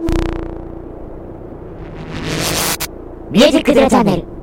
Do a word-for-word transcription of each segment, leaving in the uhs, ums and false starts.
ミュージックゼロチャンネル。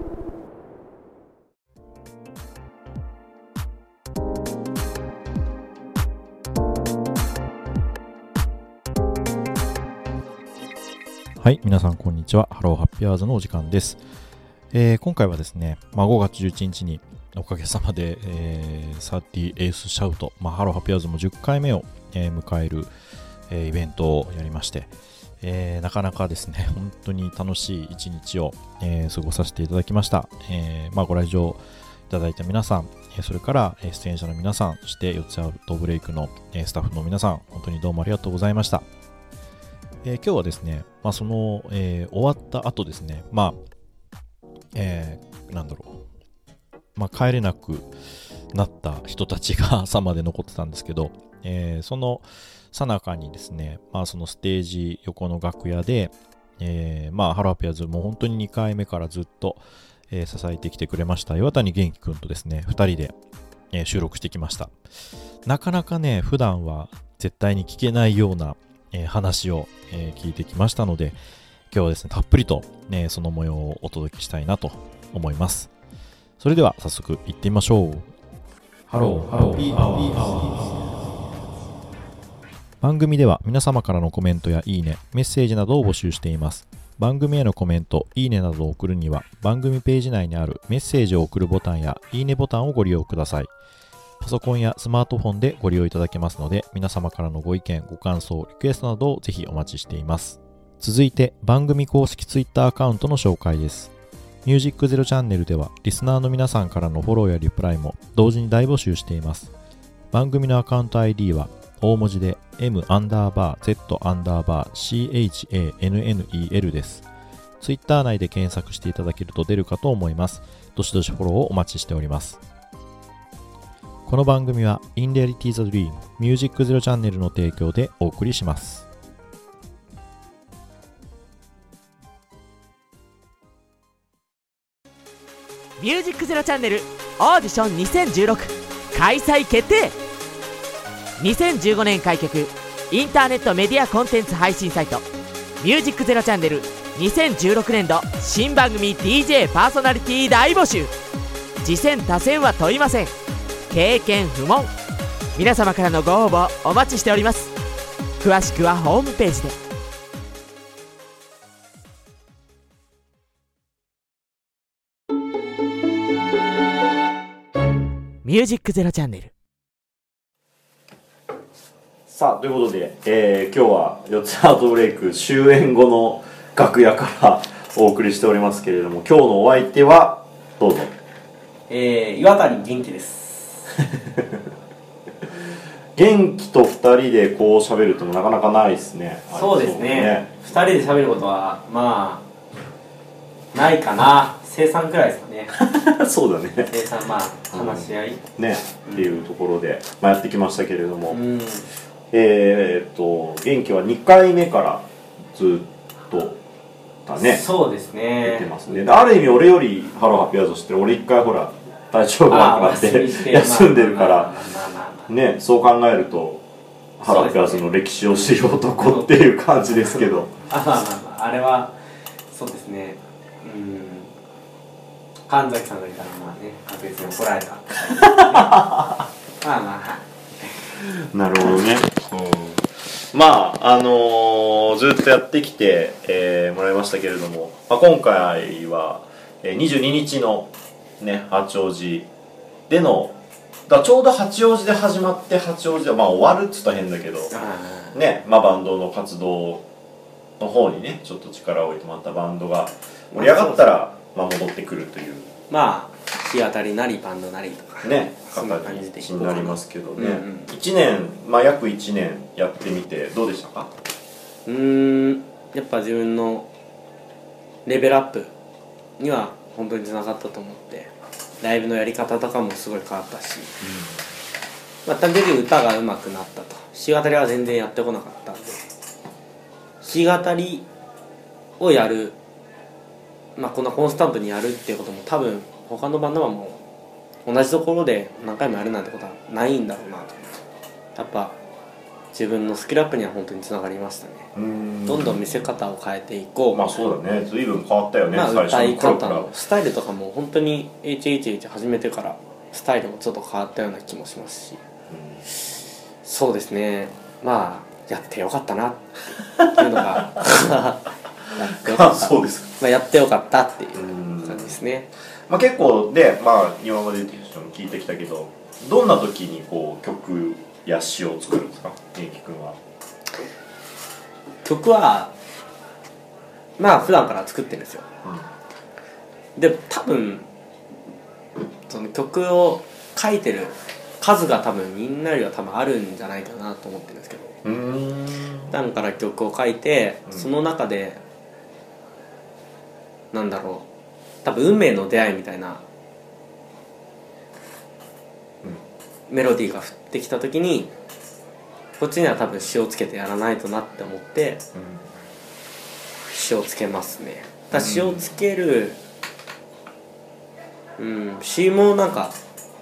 はい、皆さんこんにちは。ハローハッピーアワーズのお時間です。えー、今回はですね、まあ、ごがつじゅういちにちにおかげさまで、えー、サーティーエースシャウト、まあ、ハローハッピーアワーズもじゅっかいめを、えー、迎える、えー、イベントをやりまして、えー、なかなかですね、本当に楽しい一日を、えー、過ごさせていただきました。えーまあ、ご来場いただいた皆さん、それから出演者の皆さん、そしてよっつアウトブレイクのスタッフの皆さん、本当にどうもありがとうございました。えー、今日はですね、まあ、その、えー、終わった後ですね、まあ、えー、なんだろう、まあ、帰れなくなった人たちが朝まで残ってたんですけど、えー、その最中にですね、まあ、そのステージ横の楽屋で、えー、まあ、ハローハッピーアワーズもう本当ににかいめからずっと、えー、支えてきてくれました岩谷元気くんとですね、ふたりで、えー、収録してきました。なかなかね、普段は絶対に聞けないような、えー、話を、えー、聞いてきましたので、今日はですね、たっぷりと、ね、その模様をお届けしたいなと思います。それでは早速行ってみましょう。ハローハローハッピーアワーズ。番組では皆様からのコメントやいいね、メッセージなどを募集しています。番組へのコメント、いいねなどを送るには、番組ページ内にあるメッセージを送るボタンやいいねボタンをご利用ください。パソコンやスマートフォンでご利用いただけますので、皆様からのご意見、ご感想、リクエストなどをぜひお待ちしています。続いて、番組公式ツイッターアカウントの紹介です。ミュージックゼロチャンネルでは、リスナーの皆さんからのフォローやリプライも同時に大募集しています。番組のアカウント アイディー は、大文字で M アンダーバー Z アンダーバー シーエイチエーエヌエヌイーエル です。ツイッター内で検索していただけると出るかと思います。どしどしフォローをお待ちしております。この番組は In Reality the Dream ミュージックゼロチャンネルの提供でお送りします。 ミュージックゼロチャンネルオーディションにせんじゅうろく開催決定。にせんじゅうごねん開局インターネットメディアコンテンツ配信サイトミュージックゼロチャンネルにせんじゅうろくねんど新番組 ディージェー パーソナリティ大募集。次戦他戦は問いません。経験不問。皆様からのご応募お待ちしております。詳しくはホームページで。ミュージックゼロチャンネル。 さあということで、えー、今日はよっつアウトブレイク終演後の楽屋からお送りしておりますけれども、今日のお相手はどうぞ。 えー、岩谷元気です元気とふたりでこう喋るとなかなかないですね。 そうですね、ふたりで喋ることはまあないかな。生産くらいですかねそうだね、 生産、まあ話し合い、 うん、ね、うん、っていうところで、まあ、やってきましたけれども、うん、えー、っと元気はにかいめからずっとだね。 そうですね、 出てますね。ある意味俺よりハローハッピーアワーズ知ってる。俺一回ほら体調が悪くなって休んでるからね、そう考えるとハローハッピーアワーズの歴史を知る男っていう感じですけどあ、まあまあまあ、あれはそうですね、うん、神崎さんがいたらまあね、確実に怒られた、ね、まあまあ、はい、なるほどね、うん、まああのー、ずっとやってきて、えー、もらいましたけれども、まあ、今回は、えー、にじゅうににちのね、八王子でのだちょうど八王子で始まって八王子で、まあ、終わるっつったら変だけどね、まあ、バンドの活動の方にねちょっと力を置いてもらったバンドが盛り上がったら、まあ、戻ってくるという、 まあ日当たりなりバンドなりとかね形になりますけどね、うんうん、いちねん、まあ、約いちねんやってみてどうでしたか？ うーんやっぱ自分のレベルアップには本当につながったと思って、ライブのやり方とかもすごい変わったし、うん、まあ単純に歌が上手くなったと。弾き語りは全然やってこなかったんで、弾き語りをやる、まあこんなコンスタントにやるっていうことも多分他のバンドはもう同じところで何回もやるなんてことはないんだろうなと思って、やっぱ自分のスキルアップには本当につながりましたね。 うーんどんどん見せ方を変えていこう。 まあそうだね、随分変わったよね、 まあ、 最初歌いの頃から方のスタイルとかも本当に エイチエイチエイチ 始めてからスタイルもちょっと変わったような気もしますし、そうですね、まあやってよかったなっていうのがやってよかあったそうですか。 まあ、やってよかったっていううん感じですね。 まあ、結構で、まあ、今まで聞いてきたけど、どんな時にこう曲や詩を作るんですか、元気君は。 曲はまあ普段から作ってるんですよ。で多分その曲を書いてる数が多分みんなよりは多分あるんじゃないかなと思ってるんですけど、 うーん普段から曲を書いて、 うんその中でなんだろう、多分運命の出会いみたいな、メロディーが降ってきた時にこっちには多分詞をつけてやらないとなって思って詞をつけますね。だから詞をつける、うん、詩もなんか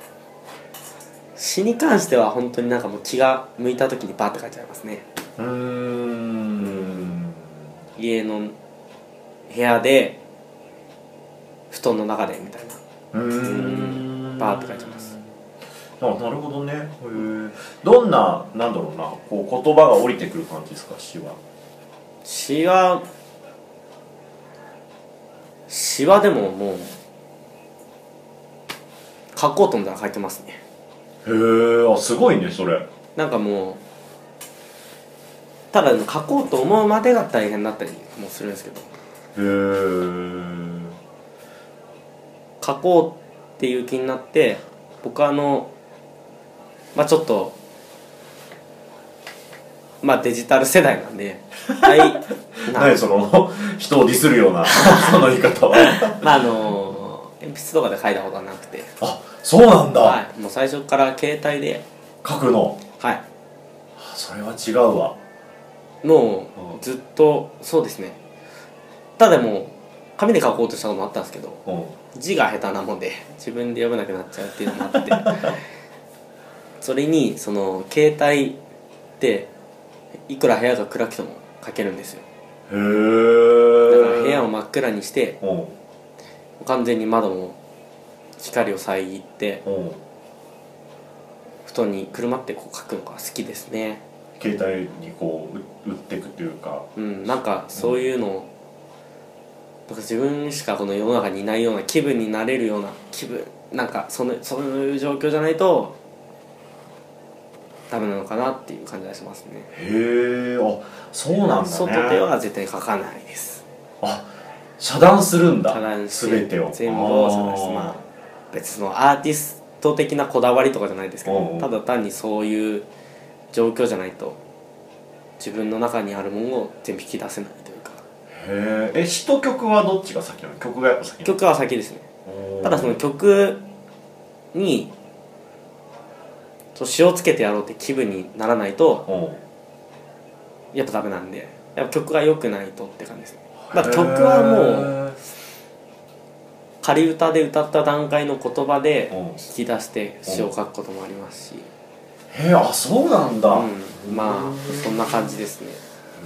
詩に関しては本当になんかもう気が向いた時にバーって書いちゃいますね。 うーん家の部屋で布団の中でみたいな、 うーんバーって書いてます。 あ、なるほどね。へえ。どんな、なんだろうな、こう言葉が降りてくる感じですか、詩は。 詩は詩はでももう書こうと思ったら書いてますね。 へえ、あ、すごいね、それ。 なんかもうただ書こうと思うまでが大変だったりもするんですけど、 へえ。 書こうっていう気になって、僕はあのまあちょっとまあデジタル世代なんではい何その人をディスるようなその言い方は。 まああの鉛筆とかで書いたことはなくて、 あ、そうなんだ。 はい、もう最初から携帯で、 書くの。 はい、 あ、それは違うわ。 もうずっとそうですね。ただでも紙で書こうとしたこともあったんですけど、 うん。 字が下手なもんで自分で読めなくなっちゃうっていうのもあってそれにその携帯っていくら部屋が暗くても書けるんですよ。 へえ。 だから部屋を真っ暗にしてうん完全に窓も光を遮ってうん。 布団にくるまってこう書くのが好きですね。 携帯にこう打っていくというか。 うん、なんかそういうのを、なんか自分しかこの世の中にいないような気分になれるような気分、なんかそのそういう状況じゃないとダメなのかなっていう感じがしますね。 へえ、あ、そうなんだね。 外では絶対書かないです。 あ、遮断するんだ。 遮断して全てを。 全部を遮断して、まあ別のアーティスト的なこだわりとかじゃないですけど、 うんうん、 ただ単にそういう状況じゃないと自分の中にあるものを全部引き出せないというか。 へえ、詩と曲はどっちが先なの？曲がやっぱ先なの？ 曲は先ですね。 おーただその曲にそう詞をつけてやろうって気分にならないとおーやっぱダメなんで、やっぱ曲が良くないとって感じですね。まあ曲はもう仮歌で歌った段階の言葉でうん引き出して詩を書くこともありますし、 へえ、あ、そうなんだ。 うん、まあそんな感じですね。 へ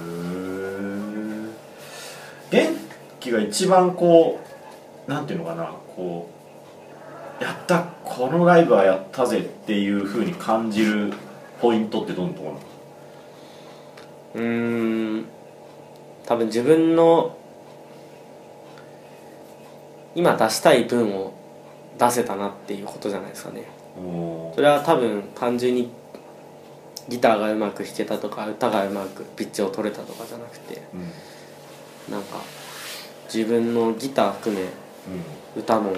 え。元気が一番こう、なんていうのかな、こうやった、このライブはやったぜっていう風に感じるポイントってどんなところなの？ うーん、多分自分の今出したい分を出せたなっていうことじゃないですかね。 おーそれは多分単純にギターがうまく弾けたとか歌がうまくピッチを取れたとかじゃなくて、 うんなんか自分のギター含めうん歌も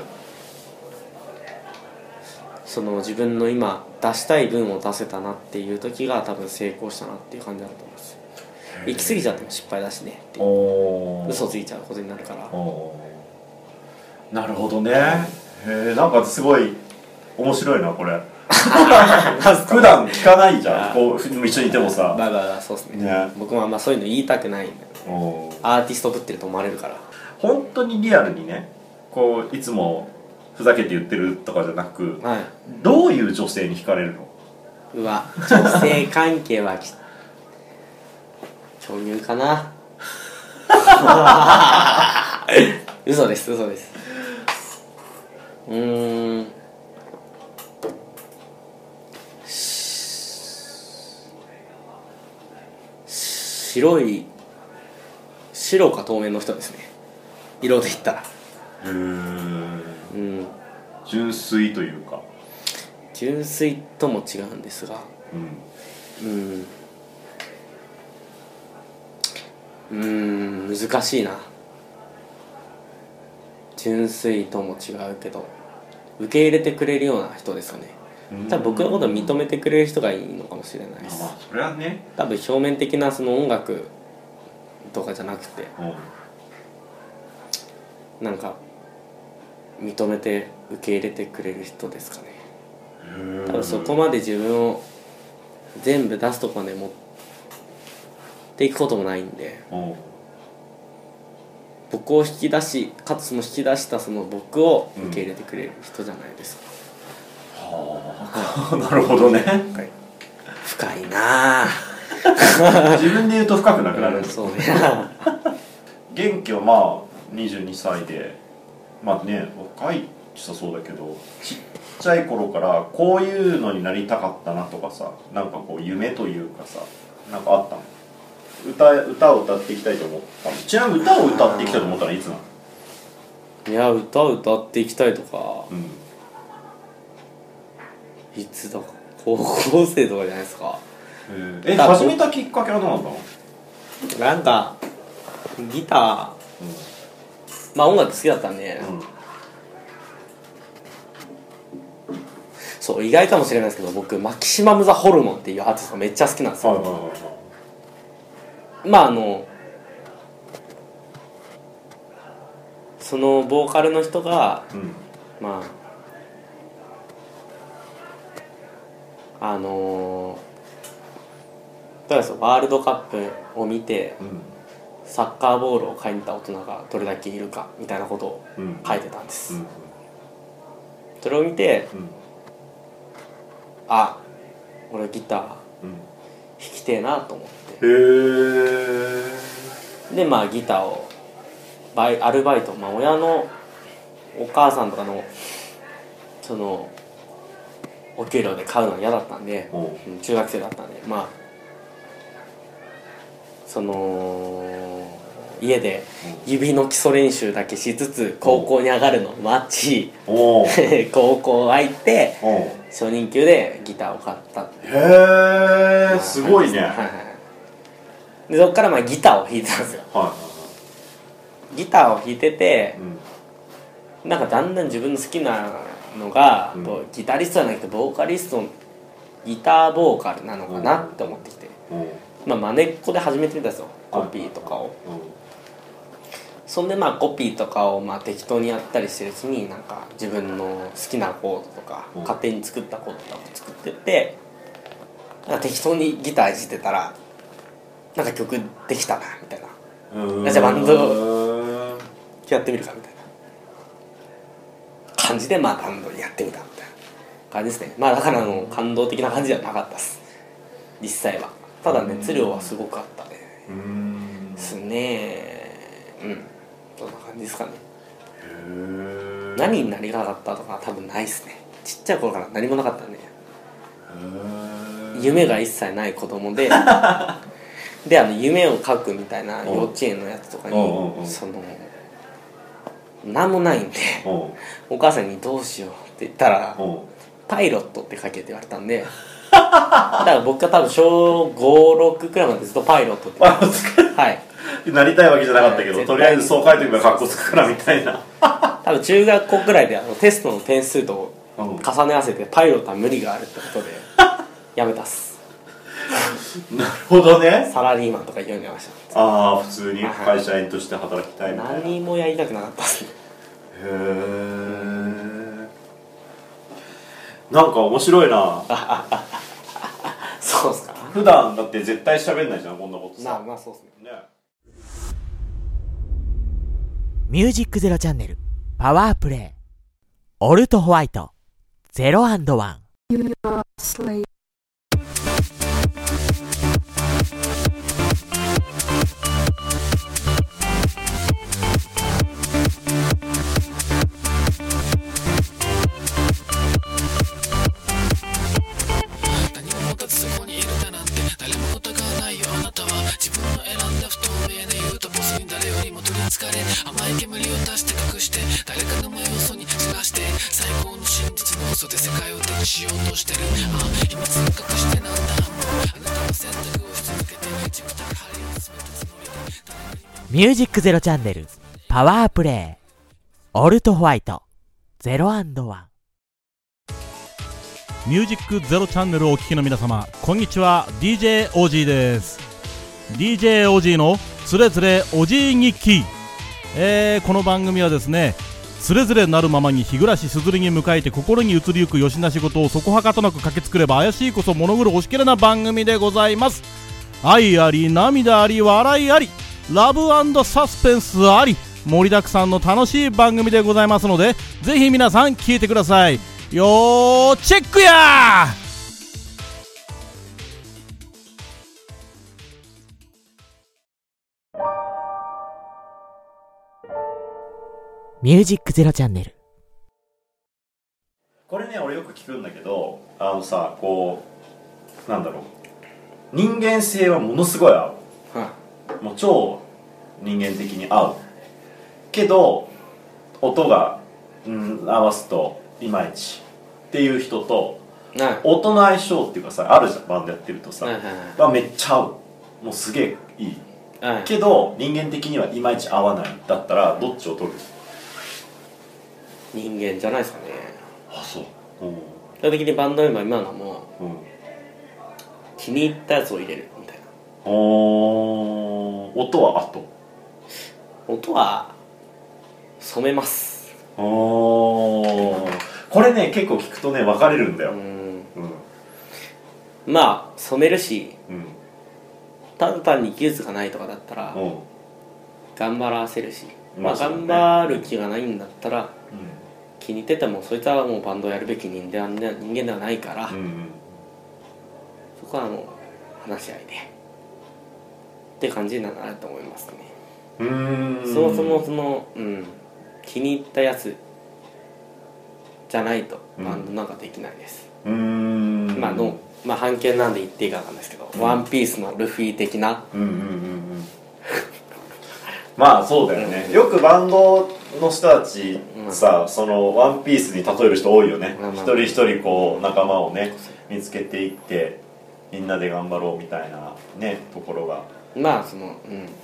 その自分の今出したい分を出せたなっていう時が多分成功したなっていう感じだと思います。行き過ぎちゃっても失敗だしねっていう、 おー嘘ついちゃうことになるから。 おーなるほどね。へえ、なんかすごい面白いなこれ。普段聞かないじゃん、こう一緒にいてもさ。 バイバイバイ、そうですね。 ね、 僕もあんまそういうの言いたくないんで、 おーアーティストぶってると思われるから。 本当にリアルにね、こういつもふざけて言ってるとかじゃなく、 はい。 どういう女性に惹かれるの？ うわ、女性関係はき巨乳かな嘘です嘘です。うーん白い白か透明の人ですね、色で言ったら。 へえ、うん、純粋というか。 純粋とも違うんですが、うん、うん、うーん難しいな。純粋とも違うけど受け入れてくれるような人ですよね。多分僕のことを認めてくれる人がいいのかもしれないです。 まあそれはね、 多分表面的なその音楽とかじゃなくて、うん、なんか認めて受け入れてくれる人ですかね。多分そこまで自分を全部出すとこまで持っていくこともないんで、僕を引き出しかつその引き出したその僕を受け入れてくれる人じゃないですか。 うん、はあ、なるほどね。 深い、深いな自分で言うと深くなくなる、うん、 そうね元気はまあにじゅうにさいで、まあね若いさそうだけど、ちっちゃい頃からこういうのになりたかったなとかさ、なんかこう夢というかさ、なんかあったの？歌歌を歌っていきたいと思ったの？ちなみに歌を歌っていきたいと思ったのはいつなの？ いや歌を歌っていきたいとか、うん、いつだか高校生とかじゃないですか。 え始めたきっかけは何だったの？ なんかギター、うん、まあ音楽好きだったんで、うん、そう意外かもしれないですけど僕マキシマム・ザ・ホルモンっていうアーティストがめっちゃ好きなんですよ。はいはいはいはい、まああのそのボーカルの人が、うん、まああのー、ですワールドカップを見て、うん、サッカーボールを買いに行った大人がどれだけいるかみたいなことを書いてたんです、うんうん、それを見て、うん、あ、俺ギター弾きてえなと思って、へー。でまあギターをバイアルバイト、まあ、親のお母さんとかのそのお給料で買うのは嫌だったんで、うん、中学生だったんで、まあその家で指の基礎練習だけしつつ高校に上がるのを待ち高校入って初任給でギターを買った。へえ、すごいね。はいはい、 でそっからまあギターを弾いてたんですよ。はい、ギターを弾いてて、うん、なんかだんだん自分の好きなのが、うん、ギタリストじゃなくてボーカリストのギターボーカルなのかなって思ってきて、うん、まあまねっこで始めてみたんですよ、コピーとかを、うん、そんでまあコピーとかをまあ適当にやったりしてるうちになんか自分の好きなコードとか、うん、勝手に作ったコードとかを作ってってなんか適当にギターいじってたらなんか曲できたなみたいな、じゃあバンドやってみるかみたいな感じでまあバンドやってみたみたいな感じですね。まあだからあの感動的な感じではなかったです実際は。ただ熱量はすごくあったね。うーんですね。うんそんな感じですかね。へー。何になりたかったとか多分ないですね。ちっちゃい頃から何もなかったんで、へー夢が一切ない子供でであの夢を書くみたいな幼稚園のやつとかにその何もないんでお母さんにどうしようって言ったらパイロットって書けって言われたんでだから僕は多分小ご、ろくくらいまでずっとパイロットってはいなりたいわけじゃなかったけど、はい、とりあえずそう書いておけばかっこつくからみたいな多分中学校くらいであのテストの点数と重ね合わせてパイロットは無理があるってことでやめたっすなるほどね。 サラリーマンとか読んでました。 ああ普通に会社員として働きたいみたいな。 何もやりたくなかったっすね。 へえ。なんか面白いな。 そうっすか。 普段だって絶対喋んないじゃんこんなことさ。 まあまあそうっすね。ね。 ミュージックゼロチャンネルパワープレイオルトホワイトゼロアンドワン。 疲れ甘い煙を出して隠して誰かの前を嘘に散らして最高の真実の嘘で世界を手にしようとしてるああ秘密を隠してなんだもうあなたの選択をし続けて自分から針を進めたつもりでミュージックゼロチャンネルパワープレイオルトホワイトゼロアンドワン。 ミュージックゼロチャンネルをお聴きの皆様、こんにちは。 ディージェー オージー です。 ディージェー オージー のつれづれおじい日記、えー、この番組はですね、つれづれなるままに日暮らしすずりに迎えて心に移りゆくよしな仕事をそこはかとなく駆けつくれば怪しいこそ物狂うおしきれな番組でございます。愛あり涙あり笑いありラブ&サスペンスあり盛りだくさんの楽しい番組でございますので、ぜひ皆さん聞いてください。よーチェックやー。 ミュージックゼロチャンネル。 これね俺よく聞くんだけど、あのさこうなんだろう、人間性はものすごい合う、 はもう超人間的に合うけど音が、うん、合わすといまいちっていう人と、 いはい音の相性っていうかさあるじゃん、バンドやってるとさ、 はいはいあめっちゃ合う、もうすげえいいはいけど人間的にはいまいち合わないだったらどっちを取る？ 人間じゃないですかね。 あそう、うん基本的にバンドメンバー今のはもううん、 気に入ったやつを入れるみたいな。 おー音は後、 音は染めます。 おーこれね結構聞くとね分かれるんだよ、 うんうんまあ染めるし、 うんただ単に技術がないとかだったらうん頑張らせるし、まあまあそうだね頑張る気がないんだったらう気に入っててもそいつはもうバンドをやるべき人間で人間ではないから、 んうんそこはもう話し合いでって感じになると思いますね。 うーんそもそもその、うん、気に入ったやつじゃないとバンドなんかできないです。 うーんまあのまあ半径なんで言っていいかなんですけど、 うんワンピースのルフィ的な、 うんうんうんうんまあそうだよね、よくバンドの人たちさ、そのワンピースに例える人多いよね、 まあまあ一人一人こう仲間をね見つけていってみんなで頑張ろうみたいなねところが、 まあその、うん、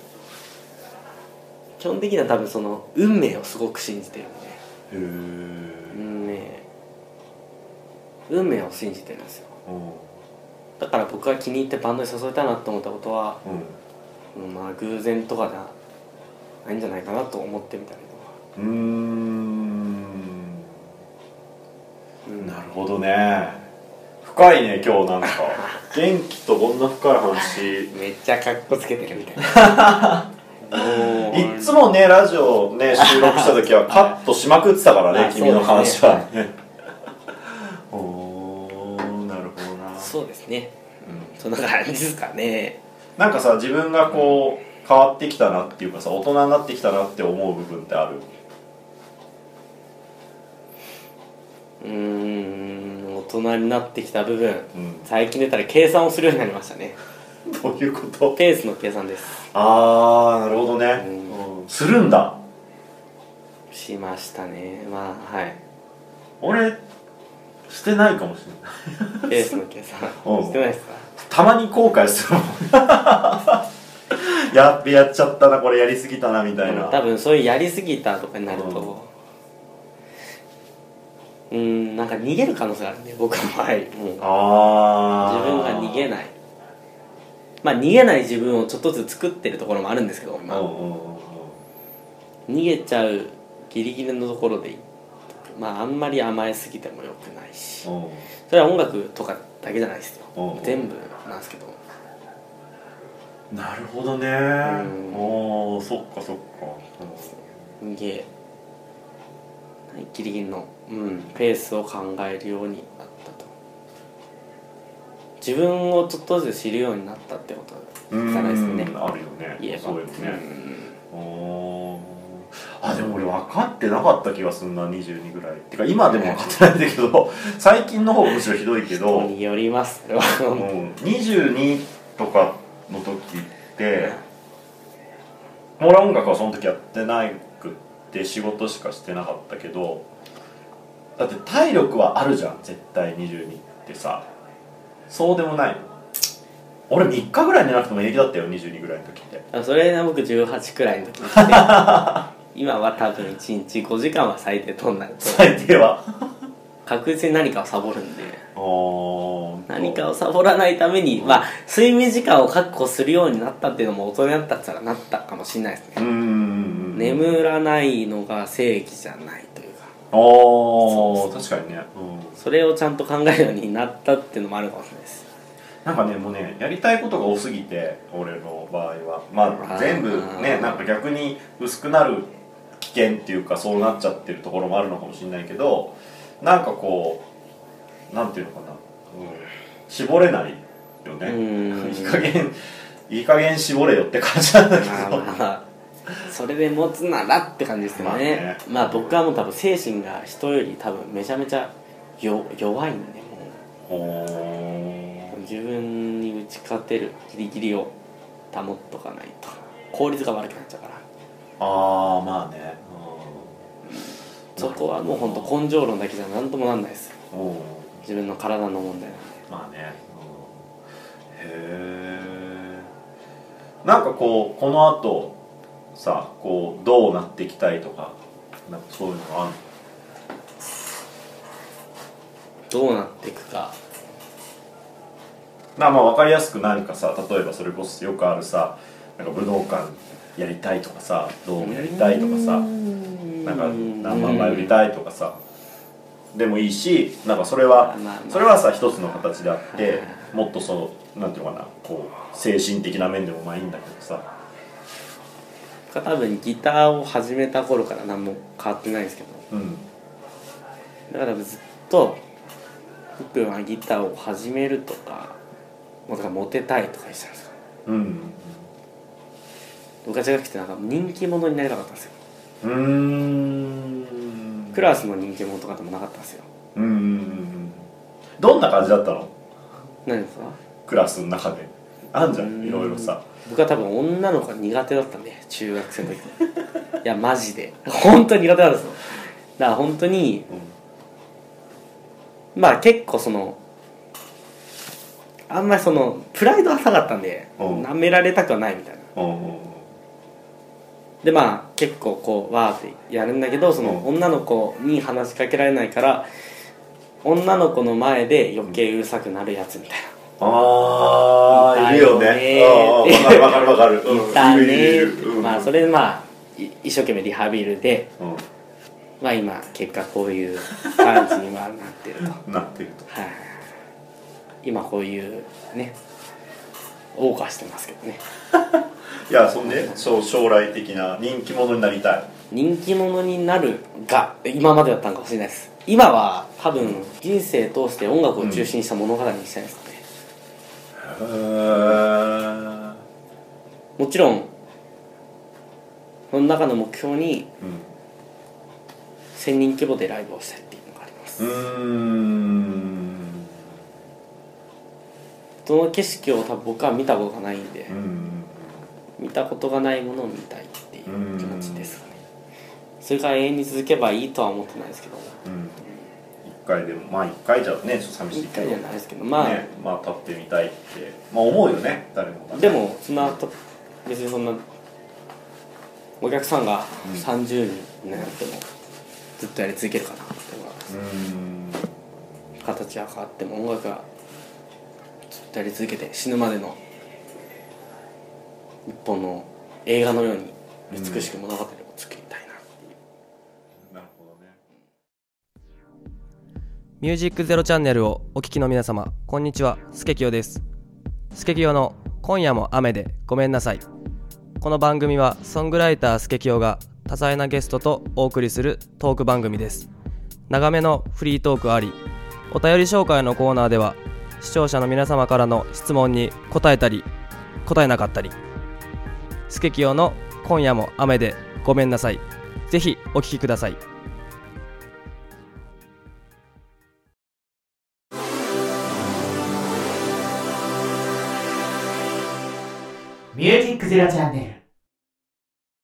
基本的には多分その運命をすごく信じてるんで、 へー運命運命を信じてるんですよ。 うんだから僕が気に入ってバンドに誘いたいなと思ったことは、 うんうん、まあ偶然とかじゃないんじゃないかなと思ってみたりとか。 うーんうんなるほどね、深いね今日なんか元気とこんな深い話めっちゃカッコつけてるみたいなもういっつもねラジオね収録した時はカットしまくってたからねあ君の話はそうですねおーなるほどな、 そうですね、 うんそんな感じですかね。 なんかさ自分がこう変わってきたなっていうかさ大人になってきたなって思う部分ってある？ うーん大人になってきた部分、 うん最近出たら計算をするようになりましたね。 どういうこと？ ペースの計算です。 あーなるほどね、 うんうんするんだ。 しましたね。まあはい俺してないかもしれないペースの計算うんしてないですか？ たまに後悔するもんやっべやっちゃったなこれやりすぎたなみたいな、 多分そういうやりすぎたとかになるとうーんなんか逃げる可能性があるんで僕の場合もうあ自分が逃げないまあ逃げない自分をちょっとずつ作ってるところもあるんですけど今、 うんうんうんうん逃げちゃうギリギリのところでまああんまり甘えすぎてもよくないし、 うんそれは音楽とかだけじゃないですよ、 うん全部なんですけどなるほどね、 うんおーそっかそっか、 逃げギリギリの、うん、ペースを考えるようになったと自分をちょっとずつ知るようになったってことじゃないですかね。 あるよね言えばそうよね、 うんおーあでも俺分かってなかった気がするなにじゅうにぐらいってか今でも分かってないんだけど最近の方むしろひどいけど、 人によりますそれはうん、にじゅうにとかの時って俺は音楽はその時やってないくって仕事しかしてなかったけど、だって体力はあるじゃん絶対にじゅうにってさ。そうでもないの？俺みっかぐらい寝なくても平気だったよにじゅうにぐらいの時って。 あそれが僕じゅうはちくらいの時で今は多分いちにちごじかんは最低とんないと最低は確実に何かをサボるんで、 お何かをサボらないために、まあ睡眠時間を確保するようになったっていうのも大人になったって言ったらなったかもしれないですね。 うんうんうん眠らないのが正義じゃないというか、 おーそう確かにね、うん、 それをちゃんと考えるようになったっていうのもあるかもしれないです。 なんかねもうねやりたいことが多すぎて俺の場合はまあ全部ねなんか逆に薄くなる危険っていうかそうなっちゃってるところもあるのかもしれないけど、なんかこうなんていうのかな、うん、絞れないよね。 うんいい加減いい加減絞れよって感じなんだけど、 まあまあそれで持つならって感じですけどね。 まあねまあ僕はもう多分精神が人より多分めちゃめちゃよ弱いんで、もほう自分に打ち勝てるギリギリを保っとかないと効率が悪くなっちゃうから、 ああまあね、 そこはもう本当根性論だけじゃ何ともなんないです。 うん、 自分の体の問題なんで。 まあね、うん、へえ。なんかこうこの後さこうどうなっていきたいとかなんかそういうのがあるの？ どうなっていくか。 まあまあ分かりやすく何かさ、例えばそれこそよくあるさ、なんか武道館やりたいとかさ、ドームやりたいとかさ、なんか何万枚売りたいとかさでもいいし、なんかそれはそれはさ一つの形であって、もっとそのなんていうのかな、こう精神的な面でもまあいいんだけどさ。 多分ギターを始めた頃から何も変わってないんですけど、 うん、 だからずっと僕はギターを始めるとかもうだからモテたいとか言ってたんですよ。 うん、 僕は違くてなんか人気者になりたかったんですよ。 うーん、 クラスの人気者とかでもなかったんですよ。 うんうんうん。どんな感じだったの？ 何ですか？ クラスの中であんじゃん、いろいろさ。僕は多分女の子が苦手だったんで、中学生の時いやマジで本当に苦手なんですよ。だから本当に、うん、まあ結構そのあんまりそのプライドは下がったんで、舐められたくはないみたいな、うん、でまあ結構こうわーってやるんだけど、その女の子に話しかけられないから女の子の前で余計うるさくなるやつみたいな。 ああ、いるよね。わかるわかる。 いたね。まあそれでまあ一生懸命リハビリで、うん、まあ今結果こういう感じにはなってると。 なってると。 はい、今こういうね、謳歌してますけどね。 いや、そんで、そう将来的な人気者になりたい。 人気者になるが今までだったのかもしれないです。今は多分人生通して音楽を中心にした物語にしたいですね。 うん、へー。 もちろんその中の目標に、うん、せんにん規模でライブをしたいっていうのがあります。うーん、その景色を多分僕は見たことがないんで、うん、見たことがないものを見たいっていう気持ちですかね。それから永遠に続けばいいとは思ってないですけど、うん、 いっかいでもまあいっかいじゃね寂しいけど、いっかいじゃないですけど、まあ、 ね、まあ立ってみたいってまあ思うよね、誰もがね。 でもそんな別にそんなお客さんがさんじゅうにんになってもずっとやり続けるかなって思います。うん、形は変わっても音楽がずっとやり続けて死ぬまでの一本の映画のように美しく物語を作りたいなっていう、うん、なるほどね。 ミュージックゼロチャンネルをお聞きの皆様、こんにちは。スケキヨです。スケキヨの今夜も雨でごめんなさい。この番組はソングライタースケキヨが多彩なゲストとお送りするトーク番組です。長めのフリートークあり、お便り紹介のコーナーでは視聴者の皆様からの質問に答えたり答えなかったり、スケキヨの今夜も雨でごめんなさい。ぜひお聞きください。 ミュージックゼロチャンネル。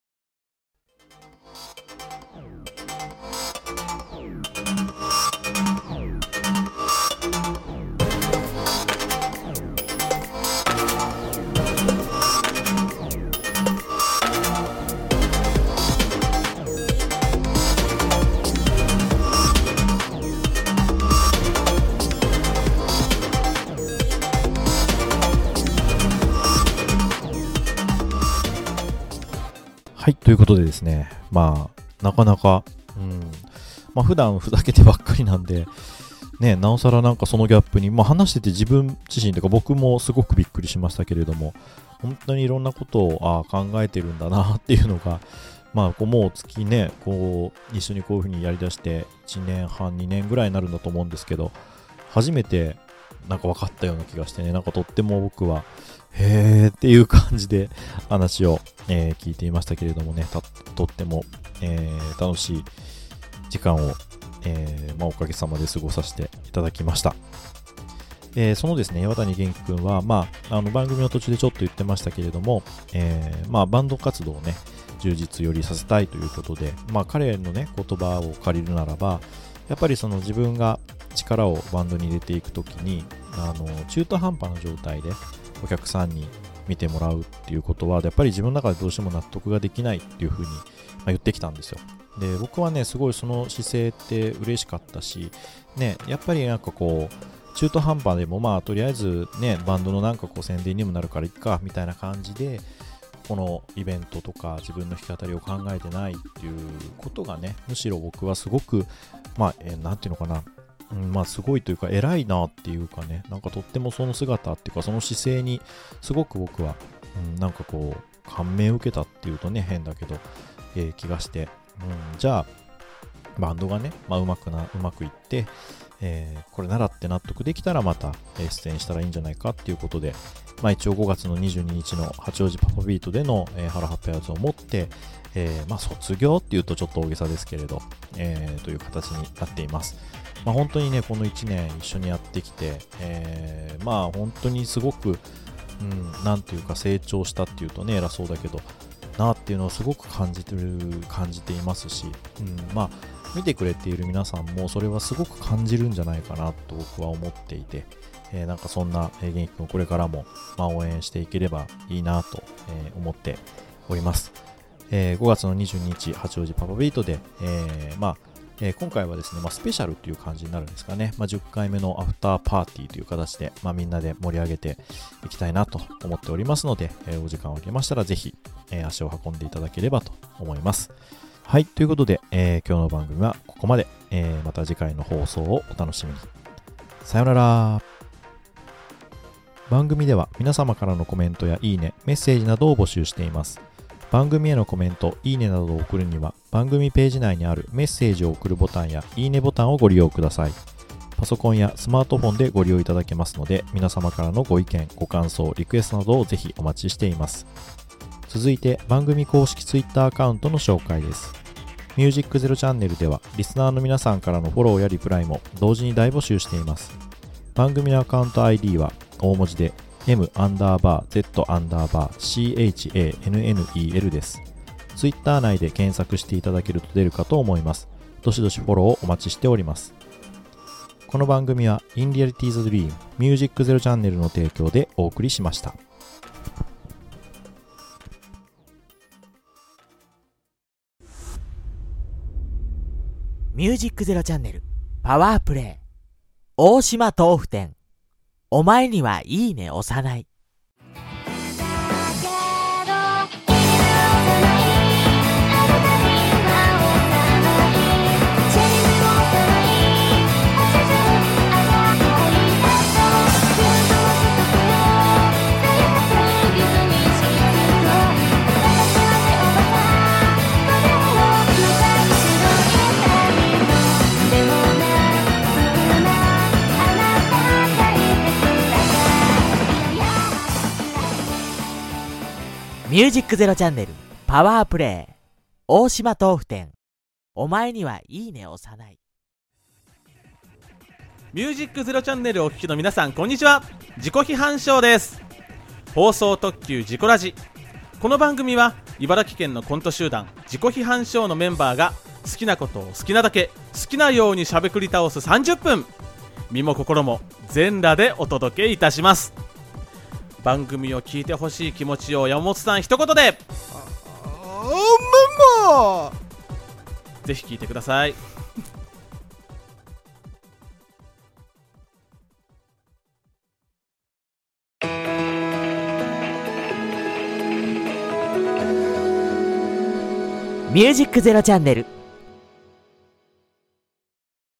はい、ということでですね、まあなかなか、うんまあ、普段ふざけてばっかりなんでね、なおさらなんかそのギャップに、まあ、話してて自分自身というか僕もすごくびっくりしましたけれども、本当にいろんなことをあ考えてるんだなっていうのが、まあ、こうもう月ねこう一緒にこういうふうにやりだしていちねんはんにねんぐらいになるんだと思うんですけど、初めてなんか分かったような気がしてね、なんかとっても僕はへーっていう感じで話を、えー、聞いていましたけれどもね、と, とっても、えー、楽しい時間を、えーまあ、おかげさまで過ごさせていただきました。えー、そのですね、岩谷元気くんは、まあ、あの番組の途中でちょっと言ってましたけれども、えーまあ、バンド活動をね、充実よりさせたいということで、まあ、彼のね、言葉を借りるならば、やっぱりその自分が力をバンドに入れていくときに、あの中途半端な状態でお客さんに見てもらうっていうことは、やっぱり自分の中でどうしても納得ができないっていうふうに、まあ、言ってきたんですよ。で、僕はね、すごいその姿勢って嬉しかったし、ね、やっぱりなんかこう、中途半端でもまあとりあえずねバンドのなんかこう宣伝にもなるからいっかみたいな感じでこのイベントとか自分の弾き語りを考えてないっていうことがね、むしろ僕はすごくまあ、えー、なんていうのかな、うん、まあすごいというか偉いなっていうかね、なんかとってもその姿っていうかその姿勢にすごく僕は、うん、なんかこう感銘を受けたっていうとね変だけど、えー、気がして、うん、じゃあバンドがね、まあ、うまくなうまくいってえー、これならって納得できたらまた、えー、出演したらいいんじゃないかっていうことで、まあ、一応ごがつのにじゅうににちの八王子パパビートでの、えー、ハロハッピアーズを持って、えーまあ、卒業っていうとちょっと大げさですけれど、えー、という形になっています。まあ、本当にねこのいちねん一緒にやってきて、えー、まあ本当にすごく、うん、なんていうか成長したっていうとね偉そうだけどなっていうのをすごく感じてる感じていますし、うん、まあ見てくれている皆さんもそれはすごく感じるんじゃないかなと僕は思っていて、えー、なんかそんな元気くんをこれからも、まあ、応援していければいいなと、えー、思っております。えー、ごがつのにじゅうににち八王子パパビートで、えーまあえー、今回はですね、まあ、スペシャルという感じになるんですかね、まあ、じゅっかいめのアフターパーティーという形で、まあ、みんなで盛り上げていきたいなと思っておりますので、えー、お時間をあけましたらぜひ、えー、足を運んでいただければと思います。はい、ということで、えー、今日の番組はここまで、えー、また次回の放送をお楽しみに。さよなら。番組では皆様からのコメントやいいね、メッセージなどを募集しています。番組へのコメント、いいねなどを送るには番組ページ内にあるメッセージを送るボタンやいいねボタンをご利用ください。パソコンやスマートフォンでご利用いただけますので、皆様からのご意見、ご感想、リクエストなどをぜひお待ちしています。続いて番組公式 Twitter アカウントの紹介です。ミュージックゼロチャンネルではリスナーの皆さんからのフォローやリプライも同時に大募集しています。番組のアカウント アイディー は大文字で M アンダーバー Z アンダーバー シーエイチエーエヌエヌイーエル です。ツイッター内で検索していただけると出るかと思います。どしどしフォローをお待ちしております。この番組は In Reality's Dream ミュージックゼロチャンネルの提供でお送りしました。 ミュージックゼロチャンネルパワープレイ大島豆腐店、お前にはいいね押さない。ミュージックゼロチャンネルパワープレイ大島豆腐店、お前にはいいね押さない。 ミュージックゼロチャンネルをお聞きの皆さん、こんにちは。自己批判賞です。放送特急自己ラジ。この番組は茨城県のコント集団自己批判賞のメンバーが好きなことを好きなだけ好きなようにしゃべくり倒すさんじゅっぷん、身も心も全裸でお届けいたします。番組を聞いてほしい気持ちを山本さん一言でぜひ聞いてください。 ミュージックゼロチャンネル